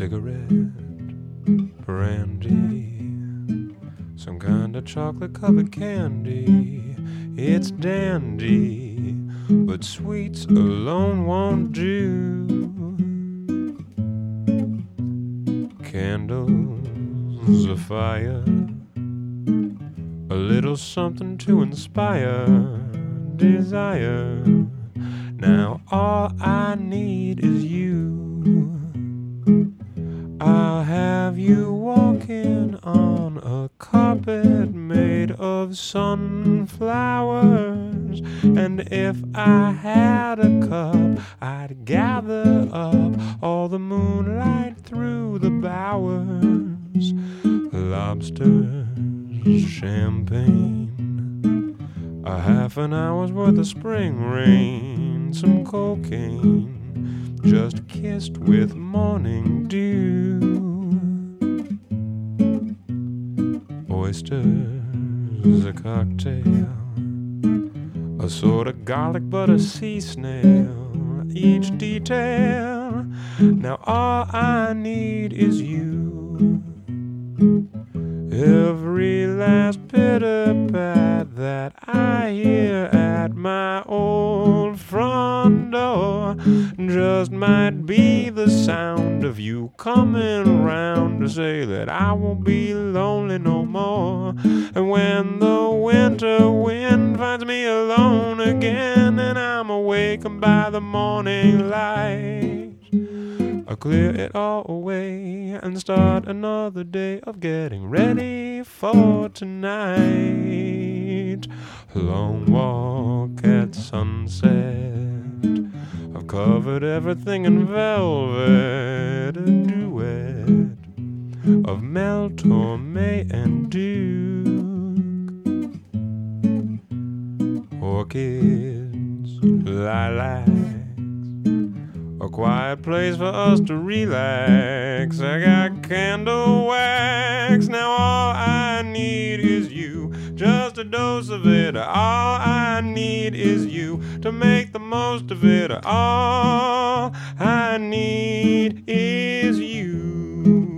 cigarette, brandy, some kind of chocolate-covered candy. It's dandy, but sweets alone won't do. Candles of fire, a little something to inspire desire. Now all I need is you. I'll have you walking on a carpet made of sunflowers. And if I had a cup, I'd gather up all the moonlight through the bowers. Lobsters, champagne, a half an hour's worth of spring rain, some cocaine just kissed with morning dew. Oysters, a cocktail, a sort of garlic butter sea snail, each detail. Now all I need is you. Every last pitter-pat that I hear at my old front door just might be the sound of you coming round to say that I won't be lonely no more. And when the winter wind finds me alone again and I'm awakened by the morning light, I'll clear it all away and start another day of getting ready for tonight. A long walk at sunset, I've covered everything in velvet. A duet of Mel Torme and Duke. Orchids, lilacs, a quiet place for us to relax. I got candle wax. Now all I need is you. Just a dose of it. All I need is you to make the most of it. All I need is you.